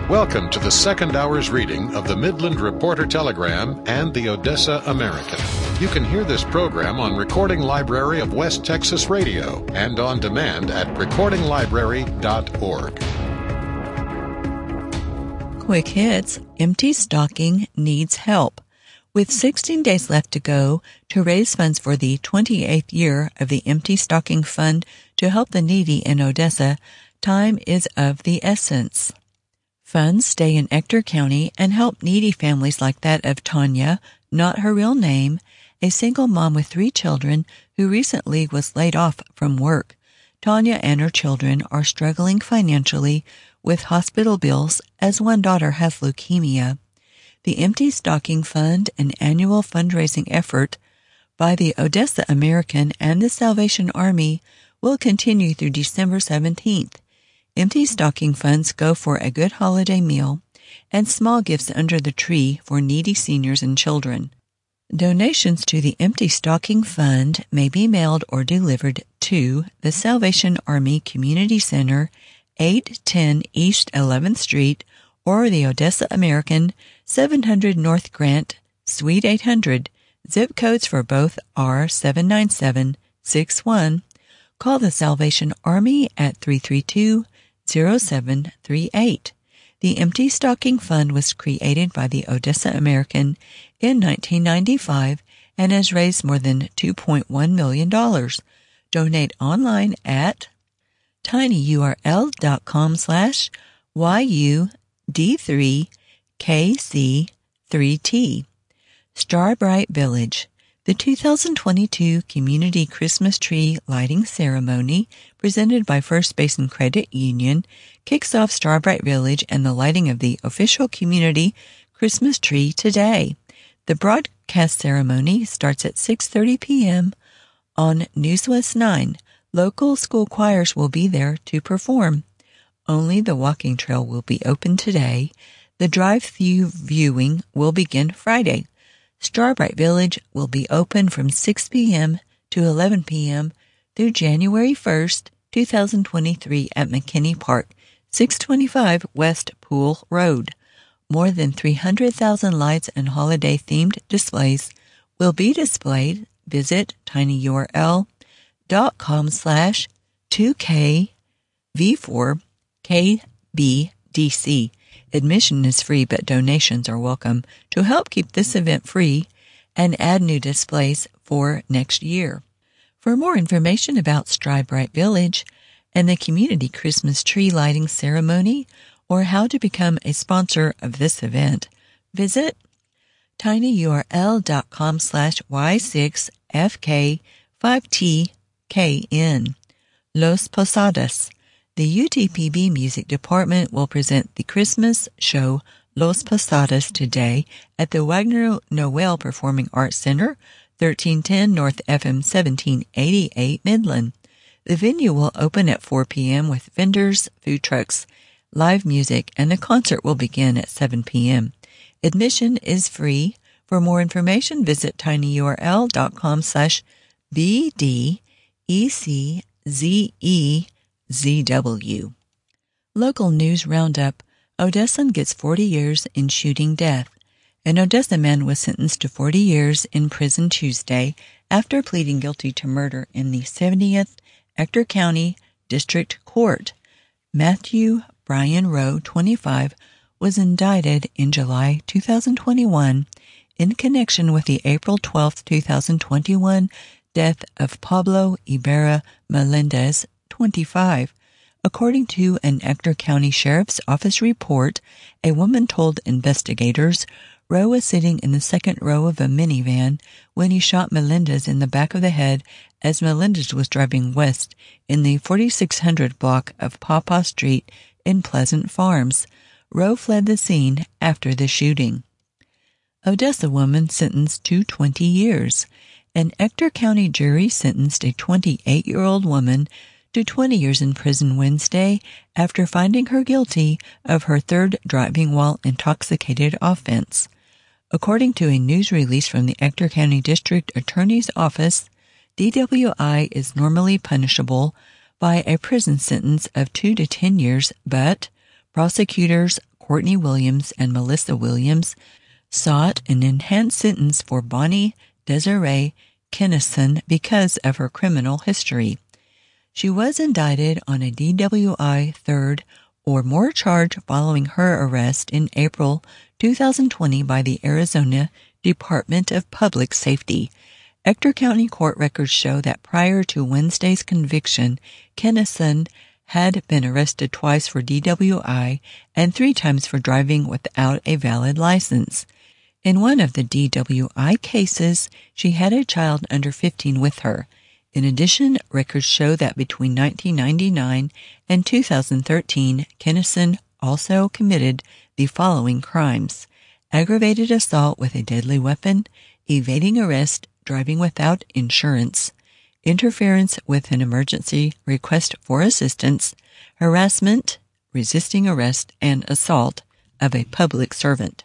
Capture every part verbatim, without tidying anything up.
Welcome to the second hour's reading of the Midland Reporter Telegram and the Odessa American. You can hear this program on Recording Library of West Texas Radio and on demand at recording library dot org. Quick hits. Empty stocking needs help. With sixteen days left to go to raise funds for the twenty-eighth year of the Empty Stocking Fund to help the needy in Odessa, time is of the essence. Funds stay in Ector County and help needy families like that of Tanya, not her real name, a single mom with three children who recently was laid off from work. Tanya and her children are struggling financially with hospital bills as one daughter has leukemia. The Empty Stocking Fund, an annual fundraising effort by the Odessa American and the Salvation Army, will continue through December seventeenth. Empty stocking funds go for a good holiday meal and small gifts under the tree for needy seniors and children. Donations to the Empty Stocking Fund may be mailed or delivered to the Salvation Army Community Center, eight ten East eleventh Street, or the Odessa American, seven hundred North Grant, Suite eight hundred. Zip codes for both are seven nine seven six one. Call the Salvation Army at three three two, zero seven three eight. The Empty Stocking Fund was created by the Odessa American in nineteen ninety-five and has raised more than two point one million dollars. Donate online at tinyurl.com slash YUD3KC3T. Starbright Village. The two thousand twenty-two Community Christmas Tree Lighting Ceremony, presented by First Basin Credit Union, kicks off Starbright Village and the lighting of the official community Christmas tree today. The broadcast ceremony starts at six thirty p.m. on Newswest nine. Local school choirs will be there to perform. Only the walking trail will be open today. The drive-through viewing will begin Friday. Starbright Village will be open from six p.m. to eleven p.m. through January first, two thousand twenty-three at McKinney Park, six twenty-five West Pool Road. More than three hundred thousand lights and holiday-themed displays will be displayed. Visit tinyurl.com slash 2KV4KBDC. Admission is free, but donations are welcome to help keep this event free and add new displays for next year. For more information about Starbright Village and the Community Christmas Tree Lighting Ceremony, or how to become a sponsor of this event, visit tinyurl.com slash Y6FK5TKN. Los Posadas. The U T P B Music Department will present the Christmas show Los Posadas today at the Wagner Noel Performing Arts Center, thirteen ten North F M seventeen eighty-eight Midland. The venue will open at four p.m. with vendors, food trucks, live music, and the concert will begin at seven p.m. Admission is free. For more information, visit tinyurl.com slash BDECZE. Z W. Local News Roundup. Odessan gets forty years in shooting death. An Odessa man was sentenced to forty years in prison Tuesday after pleading guilty to murder in the seventieth Ector County District Court. Matthew Brian Rowe, twenty-five, was indicted in July two thousand twenty-one in connection with the April twelfth, two thousand twenty-one death of Pablo Ibarra Melendez, twenty-five. According to an Ector County Sheriff's Office report, a woman told investigators Rowe was sitting in the second row of a minivan when he shot Melendez in the back of the head as Melendez was driving west in the forty-six hundred block of Pawpaw Street in Pleasant Farms. Rowe fled the scene after the shooting. Odessa woman sentenced to twenty years. An Ector County jury sentenced a twenty-eight-year-old woman to twenty years in prison Wednesday after finding her guilty of her third driving while intoxicated offense. According to a news release from the Ector County District Attorney's Office, D W I is normally punishable by a prison sentence of two to ten years, but prosecutors Courtney Williams and Melissa Williams, sought an enhanced sentence for Bonnie Desiree Kennison because of her criminal history. She was indicted on a D W I third or more charge following her arrest in April two thousand twenty by the Arizona Department of Public Safety. Ector County court records show that prior to Wednesday's conviction, Kennison had been arrested twice for D W I and three times for driving without a valid license. In one of the D W I cases, she had a child under fifteen with her. In addition, records show that between nineteen ninety-nine and two thousand thirteen, Kennison also committed the following crimes: aggravated assault with a deadly weapon, evading arrest, driving without insurance, interference with an emergency request for assistance, harassment, resisting arrest, and assault of a public servant.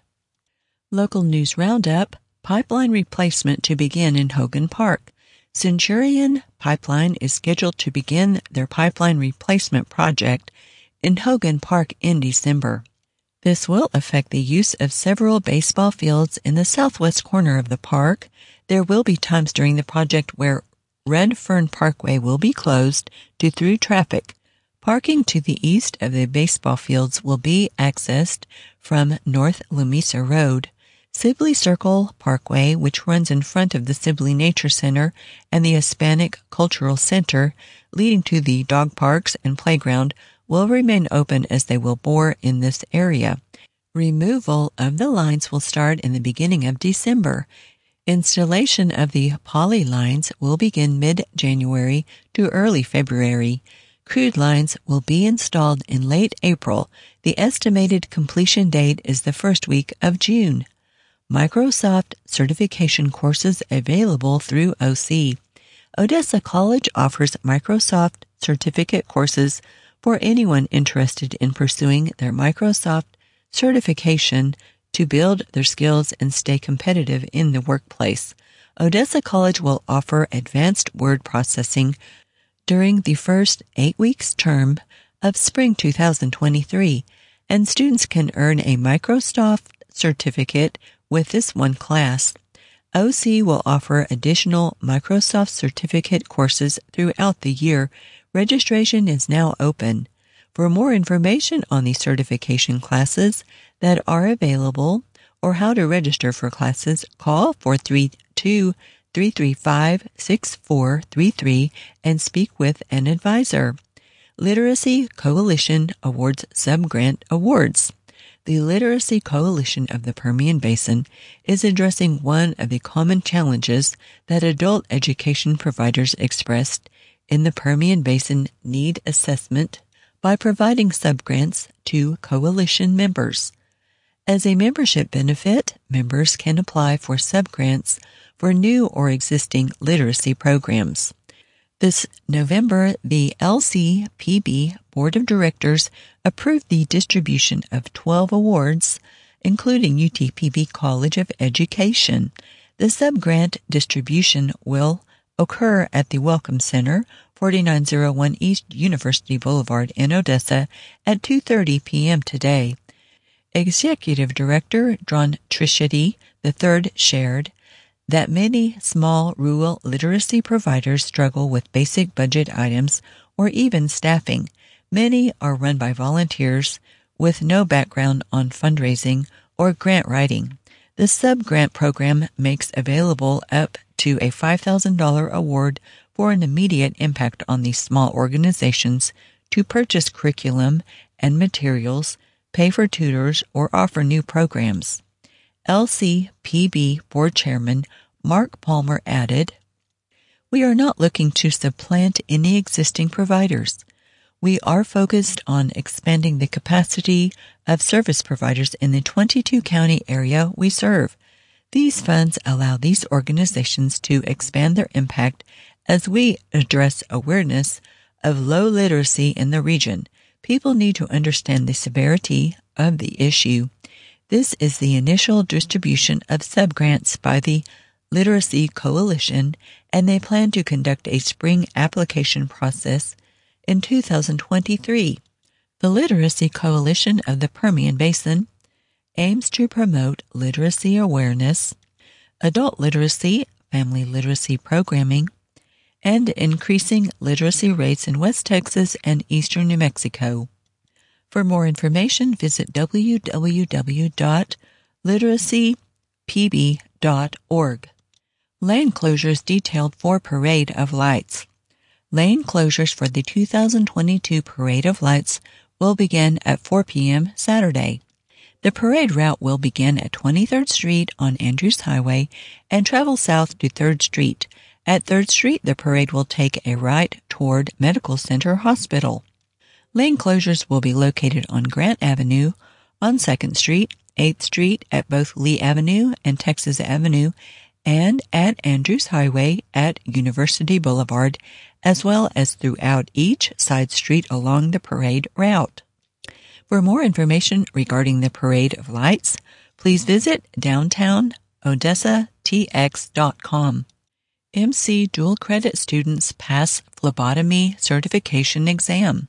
Local news roundup: pipeline replacement to begin in Hogan Park. Centurion Pipeline is scheduled to begin their pipeline replacement project in Hogan Park in December. This will affect the use of several baseball fields in the southwest corner of the park. There will be times during the project where Red Fern Parkway will be closed to through traffic. Parking to the east of the baseball fields will be accessed from North Lamesa Road. Sibley Circle Parkway, which runs in front of the Sibley Nature Center and the Hispanic Cultural Center, leading to the dog parks and playground, will remain open as they will bore in this area. Removal of the lines will start in the beginning of December. Installation of the poly lines will begin mid-January to early February. Crude lines will be installed in late April. The estimated completion date is the first week of June. Microsoft certification courses available through O C. Odessa College offers Microsoft certificate courses for anyone interested in pursuing their Microsoft certification to build their skills and stay competitive in the workplace. Odessa College will offer advanced word processing during the first eight weeks term of spring two thousand twenty-three, and students can earn a Microsoft certificate with this one class. O C will offer additional Microsoft certificate courses throughout the year. Registration is now open. For more information on the certification classes that are available or how to register for classes, call four three two, three three five, six four three three and speak with an advisor. Literacy Coalition awards subgrant awards. The Literacy Coalition of the Permian Basin is addressing one of the common challenges that adult education providers expressed in the Permian Basin Need Assessment by providing subgrants to coalition members. As a membership benefit, members can apply for subgrants for new or existing literacy programs. This November, the L C P B Board of Directors approved the distribution of twelve awards, including U T P B College of Education. The subgrant distribution will occur at the Welcome Center, forty-nine oh one East University Boulevard in Odessa at two thirty p.m. today. Executive Director John Trichetti the third shared that many small rural literacy providers struggle with basic budget items or even staffing. Many are run by volunteers with no background on fundraising or grant writing. The sub-grant program makes available up to a five thousand dollars award for an immediate impact on these small organizations to purchase curriculum and materials, pay for tutors, or offer new programs. L C P B Board Chairman Mark Palmer added, "We are not looking to supplant any existing providers. We are focused on expanding the capacity of service providers in the twenty-two county area we serve. These funds allow these organizations to expand their impact as we address awareness of low literacy in the region. People need to understand the severity of the issue. This is the initial distribution of subgrants by the Literacy Coalition, and they plan to conduct a spring application process in two thousand twenty-three. The Literacy Coalition of the Permian Basin aims to promote literacy awareness, adult literacy, family literacy programming, and increasing literacy rates in West Texas and eastern New Mexico. For more information, visit w w w dot literacy p b dot org. Lane closures detailed for Parade of Lights. Lane closures for the two thousand twenty-two Parade of Lights will begin at four p.m. Saturday. The parade route will begin at twenty-third Street on Andrews Highway and travel south to third Street. At third Street, the parade will take a right toward Medical Center Hospital. Lane closures will be located on Grant Avenue, on second Street, eighth Street at both Lee Avenue and Texas Avenue, and at Andrews Highway at University Boulevard, as well as throughout each side street along the parade route. For more information regarding the Parade of Lights, please visit downtown odessa t x dot com. M C dual credit students pass phlebotomy certification exam.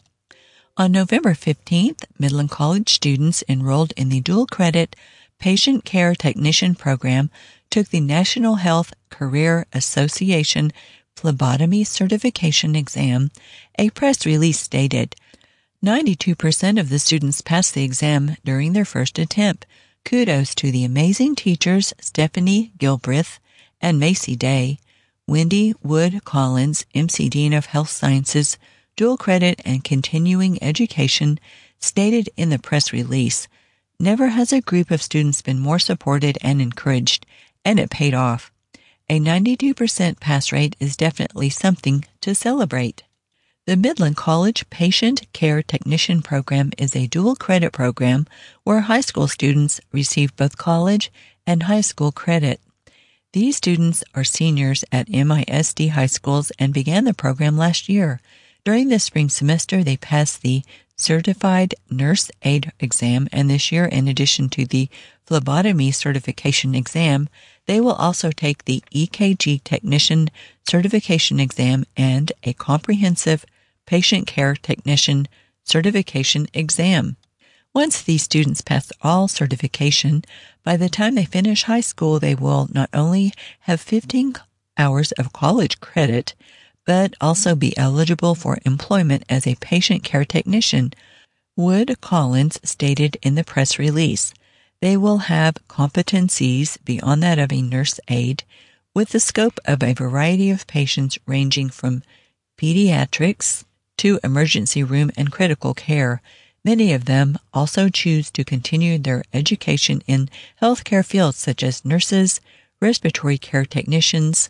On November fifteenth, Midland College students enrolled in the dual credit Patient Care Technician program took the National Health Career Association phlebotomy certification exam. A press release stated, ninety-two percent of the students passed the exam during their first attempt. Kudos to the amazing teachers Stephanie Gilbreth and Macy Day. Wendy Wood Collins, M C Dean of Health Sciences, Dual Credit and Continuing Education, stated in the press release, never has a group of students been more supported and encouraged, and it paid off. A ninety-two percent pass rate is definitely something to celebrate. The Midland College Patient Care Technician program is a dual credit program where high school students receive both college and high school credit. These students are seniors at M I S D high schools and began the program last year. During the spring semester, they passed the Certified Nurse Aide exam, and this year, in addition to the phlebotomy certification exam, they will also take the E K G Technician certification exam and a Comprehensive Patient Care Technician certification exam. Once these students pass all certification, by the time they finish high school, they will not only have fifteen hours of college credit, but also be eligible for employment as a patient care technician. Wood Collins stated in the press release, they will have competencies beyond that of a nurse aide, with the scope of a variety of patients ranging from pediatrics to emergency room and critical care. Many of them also choose to continue their education in healthcare fields such as nurses, respiratory care technicians,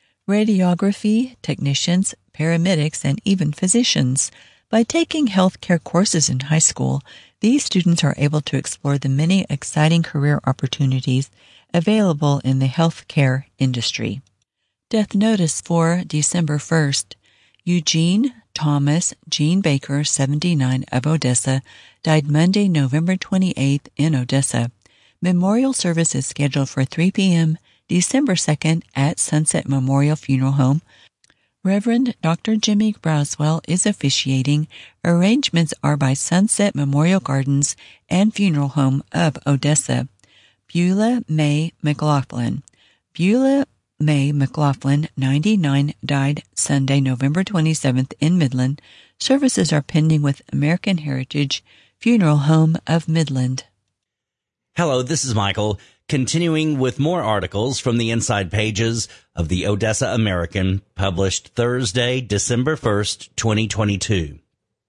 radiography technicians, paramedics, and even physicians. By taking healthcare courses in high school, these students are able to explore the many exciting career opportunities available in the healthcare industry. Death notice for December first. Eugene Thomas Jean Baker, seventy-nine, of Odessa, died Monday, November twenty-eighth in Odessa. Memorial service is scheduled for three p.m. December second at Sunset Memorial Funeral Home. Reverend Doctor Jimmy Braswell is officiating. Arrangements are by Sunset Memorial Gardens and Funeral Home of Odessa. Beulah May McLaughlin. Beulah May McLaughlin, ninety-nine, died Sunday, November twenty-seventh in Midland. Services are pending with American Heritage Funeral Home of Midland. Hello, this is Michael, continuing with more articles from the inside pages of the Odessa American, published Thursday, December first, twenty twenty-two.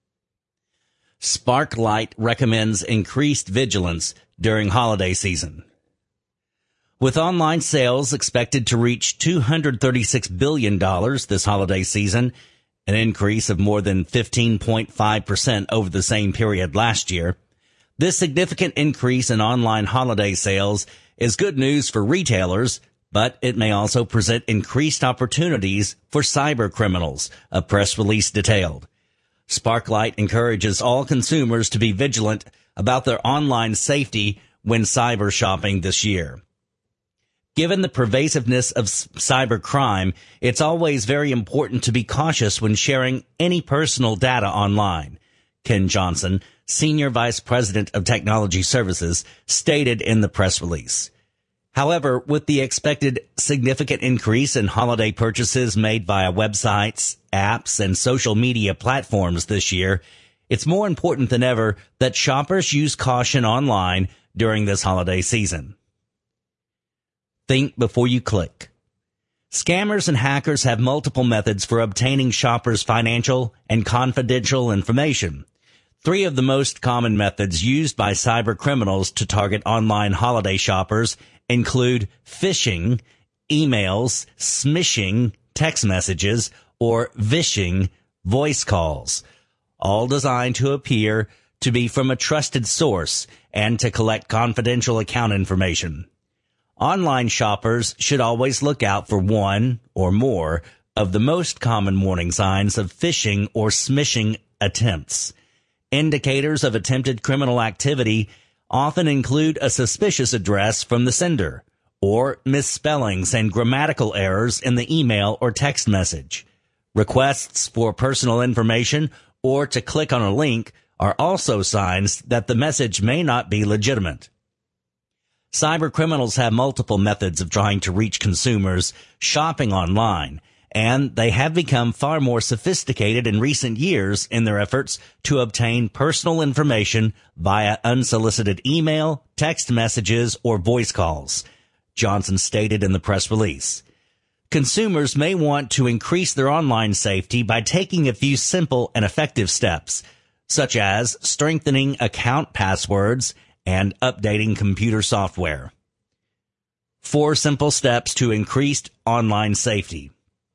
Sparklight recommends increased vigilance during holiday season. With online sales expected to reach two hundred thirty-six billion dollars this holiday season, an increase of more than fifteen point five percent over the same period last year, this significant increase in online holiday sales is good news for retailers, but it may also present increased opportunities for cyber criminals, a press release detailed. Sparklight encourages all consumers to be vigilant about their online safety when cyber shopping this year. Given the pervasiveness of cybercrime, it's always very important to be cautious when sharing any personal data online. Ken Johnson, Senior Vice President of Technology Services, stated in the press release. However, with the expected significant increase in holiday purchases made via websites, apps, and social media platforms this year, it's more important than ever that shoppers use caution online during this holiday season. Think before you click. Scammers and hackers have multiple methods for obtaining shoppers' financial and confidential information. Three of the most common methods used by cyber criminals to target online holiday shoppers include phishing, emails, smishing, text messages, or vishing, voice calls, all designed to appear to be from a trusted source and to collect confidential account information. Online shoppers should always look out for one or more of the most common warning signs of phishing or smishing attempts. Indicators of attempted criminal activity often include a suspicious address from the sender, or misspellings and grammatical errors in the email or text message. Requests for personal information or to click on a link are also signs that the message may not be legitimate. Cyber criminals have multiple methods of trying to reach consumers shopping online, and they have become far more sophisticated in recent years in their efforts to obtain personal information via unsolicited email, text messages, or voice calls, Johnson stated in the press release. Consumers may want to increase their online safety by taking a few simple and effective steps, such as strengthening account passwords and updating computer software. Four simple steps to increased online safety.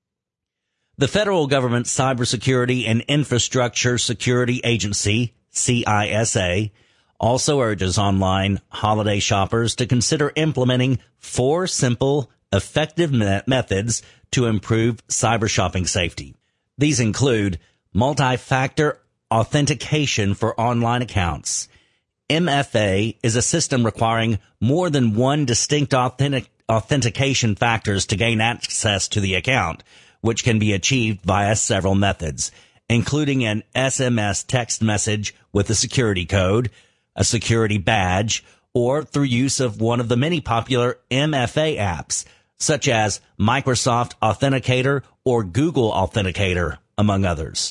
The federal government's Cybersecurity and Infrastructure Security Agency, C I S A, also urges online holiday shoppers to consider implementing four simple, effective me- methods to improve cyber shopping safety. These include multi-factor authentication for online accounts. M F A is a system requiring more than one distinct authentic- authentication factors to gain access to the account, which can be achieved via several methods, including an S M S text message with a security code, a security badge, or through use of one of the many popular M F A apps, such as Microsoft Authenticator or Google Authenticator, among others.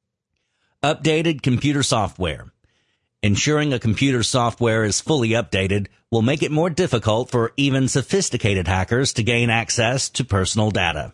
Updated computer software. Ensuring a computer software is fully updated will make it more difficult for even sophisticated hackers to gain access to personal data.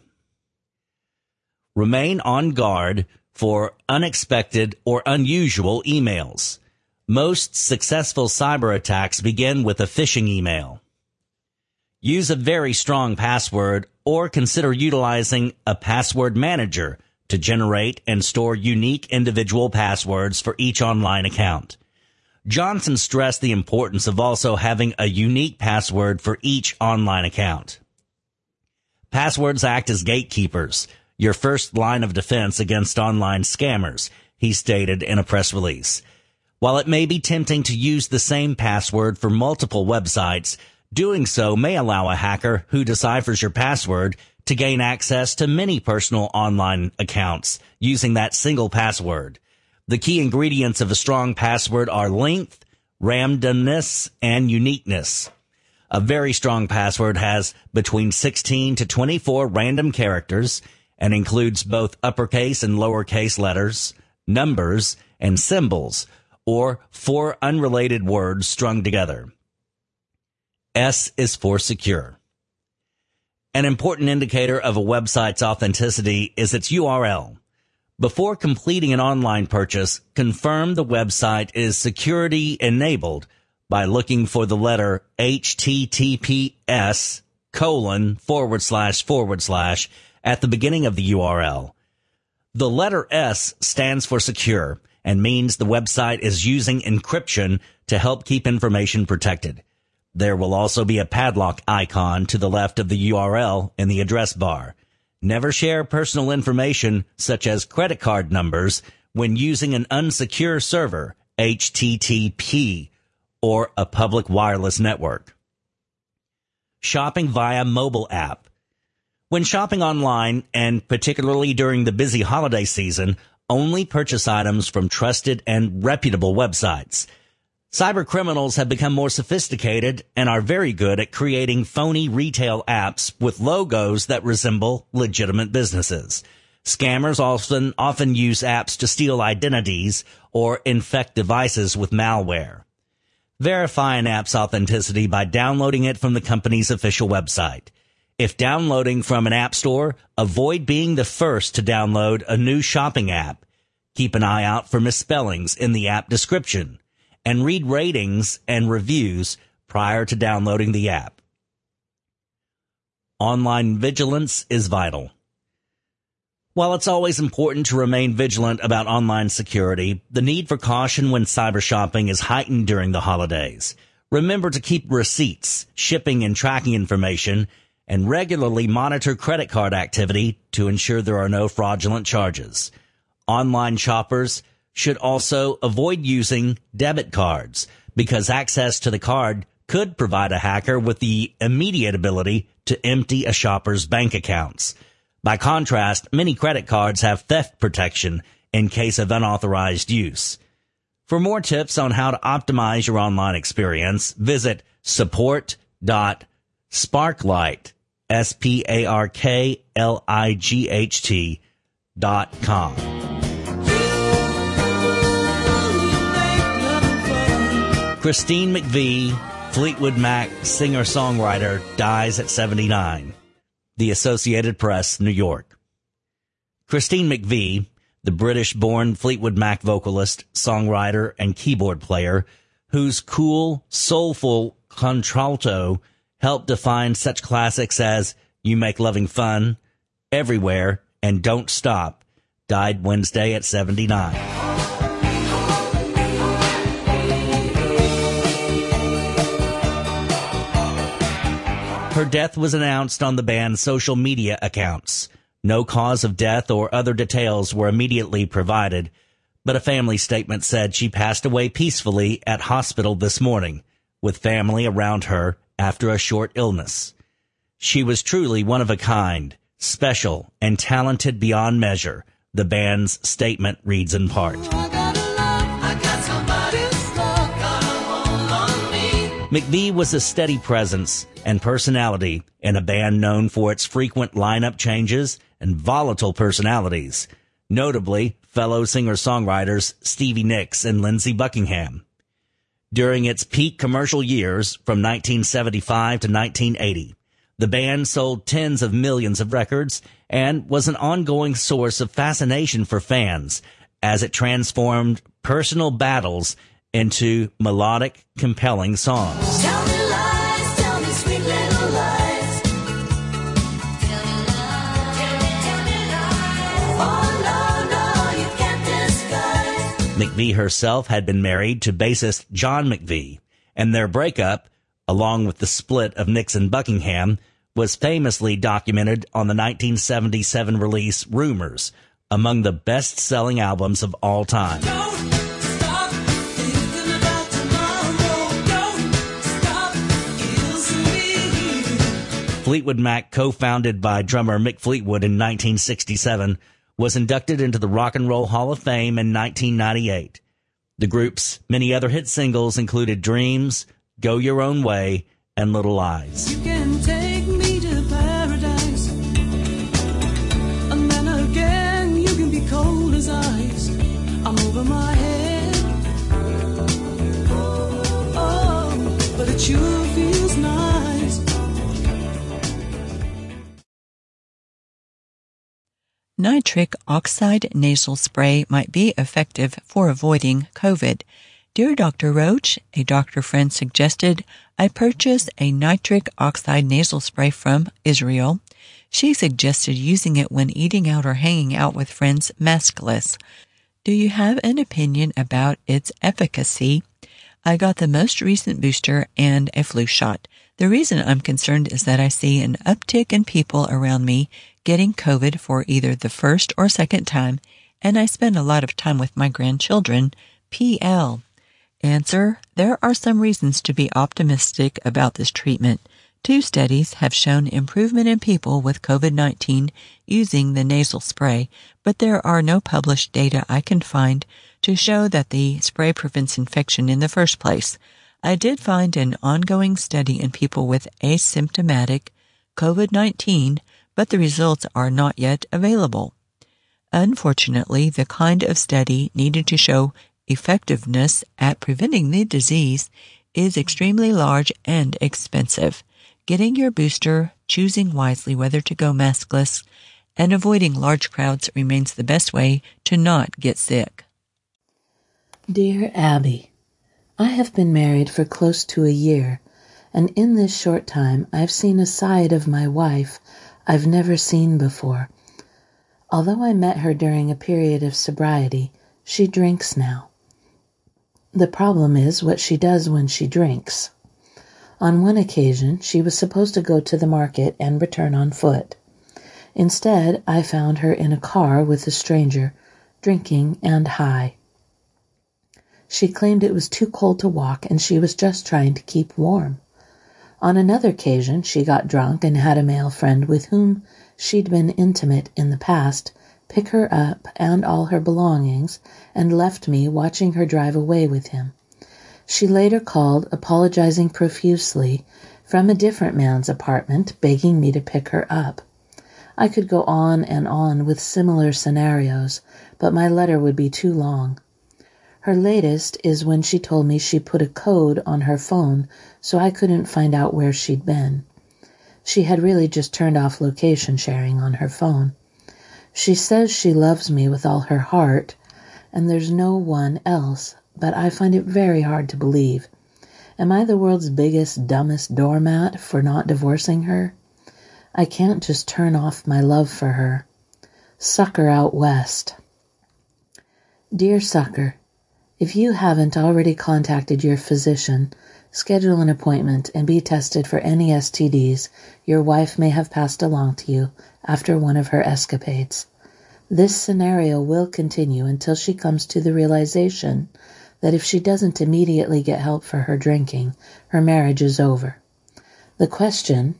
Remain on guard for unexpected or unusual emails. Most successful cyber attacks begin with a phishing email. Use a very strong password or consider utilizing a password manager to generate and store unique individual passwords for each online account. Johnson stressed the importance of also having a unique password for each online account. Passwords act as gatekeepers, your first line of defense against online scammers, he stated in a press release. While it may be tempting to use the same password for multiple websites, doing so may allow a hacker who deciphers your password to gain access to many personal online accounts using that single password. The key ingredients of a strong password are length, randomness, and uniqueness. A very strong password has between sixteen to twenty-four random characters and includes both uppercase and lowercase letters, numbers, and symbols, or four unrelated words strung together. S is for secure. An important indicator of a website's authenticity is its U R L. Before completing an online purchase, confirm the website is security enabled by looking for the letter H T T P S colon forward slash forward slash at the beginning of the U R L. The letter S stands for secure and means the website is using encryption to help keep information protected. There will also be a padlock icon to the left of the U R L in the address bar. Never share personal information such as credit card numbers when using an unsecure server, H T T P, or a public wireless network. Shopping via mobile app. When shopping online, and particularly during the busy holiday season, Only purchase items from trusted and reputable websites. Cyber criminals have become more sophisticated and are very good at creating phony retail apps with logos that resemble legitimate businesses. Scammers often, often use apps to steal identities or infect devices with malware. Verify an app's authenticity by downloading it from the company's official website. If downloading from an app store, avoid being the first to download a new shopping app. Keep an eye out for misspellings in the app description, and read ratings and reviews prior to downloading the app. Online vigilance is vital. While it's always important to remain vigilant about online security, the need for caution when cyber shopping is heightened during the holidays. Remember to keep receipts, shipping and tracking information, and regularly monitor credit card activity to ensure there are no fraudulent charges. Online shoppers should also avoid using debit cards because access to the card could provide a hacker with the immediate ability to empty a shopper's bank accounts. By contrast, many credit cards have theft protection in case of unauthorized use. For more tips on how to optimize your online experience, visit support dot sparklight, S P A R K L I G H T dot com. Christine McVie, Fleetwood Mac singer-songwriter, dies at seventy-nine. The Associated Press, New York. Christine McVie, the British-born Fleetwood Mac vocalist, songwriter, and keyboard player, whose cool, soulful contralto helped define such classics as You Make Loving Fun, Everywhere, and Don't Stop, died Wednesday at seventy-nine. Her death was announced on the band's social media accounts. No cause of death or other details were immediately provided, but a family statement said she passed away peacefully at hospital this morning, with family around her after a short illness. She was truly one of a kind, special, and talented beyond measure, the band's statement reads in part. McVie was a steady presence and personality in a band known for its frequent lineup changes and volatile personalities, notably fellow singer-songwriters Stevie Nicks and Lindsey Buckingham. During its peak commercial years, from nineteen seventy-five to nineteen eighty, the band sold tens of millions of records and was an ongoing source of fascination for fans as it transformed personal battles into melodic, compelling songs. Tell me lies, tell me sweet little lies. Tell me lies, tell me, tell me lies. Oh, no, no, you can't disguise. McVie herself had been married to bassist John McVie, and their breakup, along with the split of Nicks and Buckingham, was famously documented on the nineteen seventy-seven release Rumors, among the best-selling albums of all time. Don't stop thinking about tomorrow. Don't stop kissing me. Fleetwood Mac, co-founded by drummer Mick Fleetwood in nineteen sixty-seven, was inducted into the Rock and Roll Hall of Fame in nineteen ninety-eight. The group's many other hit singles included Dreams, Go Your Own Way, and Little Lies. You can take me to paradise, and then again you can be cold as ice. I'm over my head. Oh, oh, but it sure feels nice. Nitric oxide nasal spray might be effective for avoiding COVID. Dear Doctor Roach, a doctor friend suggested I purchase a nitric oxide nasal spray from Israel. She suggested using it when eating out or hanging out with friends maskless. Do you have an opinion about its efficacy? I got the most recent booster and a flu shot. The reason I'm concerned is that I see an uptick in people around me getting COVID for either the first or second time, and I spend a lot of time with my grandchildren. P L. Answer: there are some reasons to be optimistic about this treatment. Two studies have shown improvement in people with COVID nineteen using the nasal spray, but there are no published data I can find to show that the spray prevents infection in the first place. I did find an ongoing study in people with asymptomatic COVID nineteen, but the results are not yet available. Unfortunately, the kind of study needed to show effectiveness at preventing the disease is extremely large and expensive. Getting your booster, choosing wisely whether to go maskless, and avoiding large crowds remains the best way to not get sick. Dear Abby, I have been married for close to a year, and in this short time I've seen a side of my wife I've never seen before. Although I met her during a period of sobriety, she drinks now. The problem is what she does when she drinks. On one occasion, she was supposed to go to the market and return on foot. Instead, I found her in a car with a stranger, drinking and high. She claimed it was too cold to walk and she was just trying to keep warm. On another occasion, she got drunk and had a male friend with whom she'd been intimate in the past pick her up and all her belongings and left me watching her drive away with him. She later called, apologizing profusely, from a different man's apartment, begging me to pick her up. I could go on and on with similar scenarios, but my letter would be too long. Her latest is when she told me she put a code on her phone so I couldn't find out where she'd been. She had really just turned off location sharing on her phone. She says she loves me with all her heart, and there's no one else, but I find it very hard to believe. Am I the world's biggest, dumbest doormat for not divorcing her? I can't just turn off my love for her. Sucker out west. Dear Sucker, if you haven't already contacted your physician, schedule an appointment and be tested for any S T Ds your wife may have passed along to you after one of her escapades. This scenario will continue until she comes to the realization that if she doesn't immediately get help for her drinking, her marriage is over. The question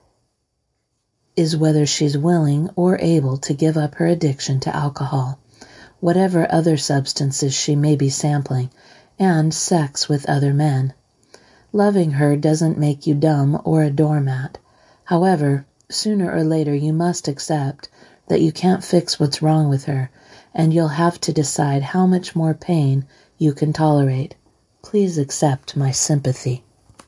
is whether she's willing or able to give up her addiction to alcohol, whatever other substances she may be sampling, and sex with other men. Loving her doesn't make you dumb or a doormat. However, sooner or later you must accept that you can't fix what's wrong with her, and you'll have to decide how much more pain you can tolerate. Please accept my sympathy.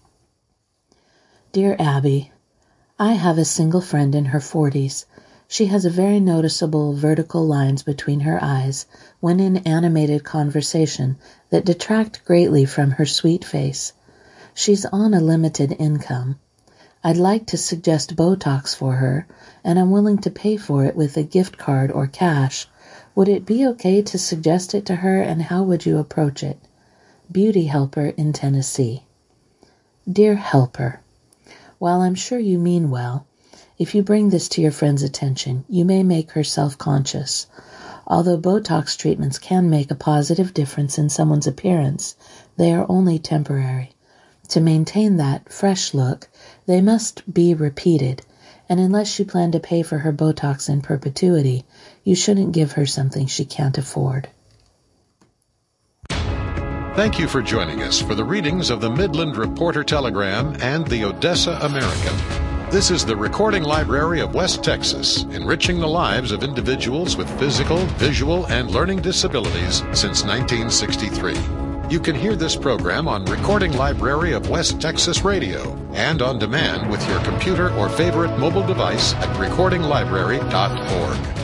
Dear Abby, I have a single friend in her forties. She has a very noticeable vertical lines between her eyes when in animated conversation that detract greatly from her sweet face. She's on a limited income. I'd like to suggest Botox for her, and I'm willing to pay for it with a gift card or cash. Would it be okay to suggest it to her, and how would you approach it? Beauty Helper in Tennessee. Dear Helper, while I'm sure you mean well, if you bring this to your friend's attention, you may make her self-conscious. Although Botox treatments can make a positive difference in someone's appearance, they are only temporary. To maintain that fresh look, they must be repeated, and unless you plan to pay for her Botox in perpetuity, you shouldn't give her something she can't afford. Thank you for joining us for the readings of the Midland Reporter Telegram and the Odessa American. This is the Recording Library of West Texas, enriching the lives of individuals with physical, visual, and learning disabilities since nineteen sixty-three. You can hear this program on Recording Library of West Texas Radio and on demand with your computer or favorite mobile device at recording library dot org.